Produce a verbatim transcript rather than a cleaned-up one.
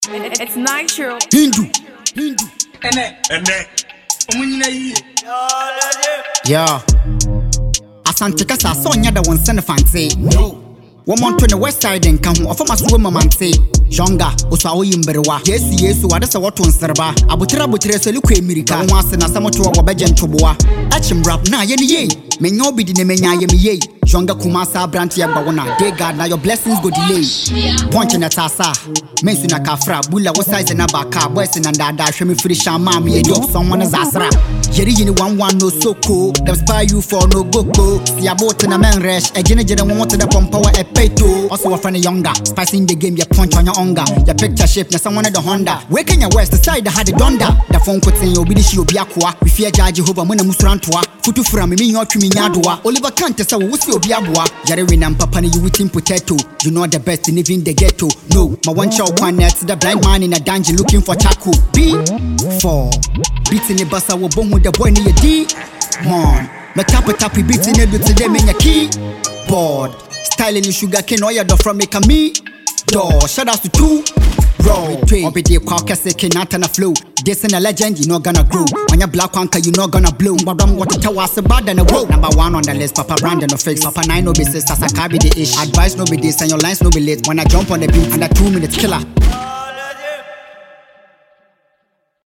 It's Nitro. Hindu. Hindu. Ene. Ene. Omunyina yi. Yeah. Asante kasa sonya da won send fancy. No. Woman to the west side and come off my swim man say. Jonga, Osawo Yimberewa. Yes, yes, what is a what on serba. Abutira butre so look America. Once and a samoto or Bajan Toboa. Achim rap na yen ye. May no be the menya yem ye. Jonga Kumasa Brantia Bawana. Dear God, now your blessings go delay. Punching at Asa. Mensuna Kafra, Bula was size and Abaka, Western and Dada, Shemi Frisha, Mammy, and yo, someone is Asra. Jerry, one one no so cool. Them spy you for no go. See a boat in a man rash. A generation wanted the pump power a peto. Also a funny younger. Spicing the game, you punch on your hunger. Your picture shape, na someone at the Honda. Waking your west, the side that had the Donda. The phone could say you'll be the show Biakwa. We fear Judge Jehovah Muna Musrantua. Futu from me, your Trimiadua. Oliver Cantus, I will see Biabua. Jerry and Papa, you with him potato. You know the best in even the ghetto. No, my one show one net, the blind man in a dungeon looking for Chaku. B four. Beating the bus, I will bomb with the boy near D. Mon. My tappy tappy beating it with them in your keyboard. Styling the sugar cane oil from make a me. Door, shout out to two. Roll, Obi de Qualcas, Kenata na flow. This in a legend, you not gonna grow. On your black anchor, you not gonna blow. But I'm what to tell us about than a road. Number one on the list, Papa Brandon no fix. Papa nine no business, as I carry the ish. Advice no be this, and your lines no be late. When I jump on the beat, and a two minutes killer.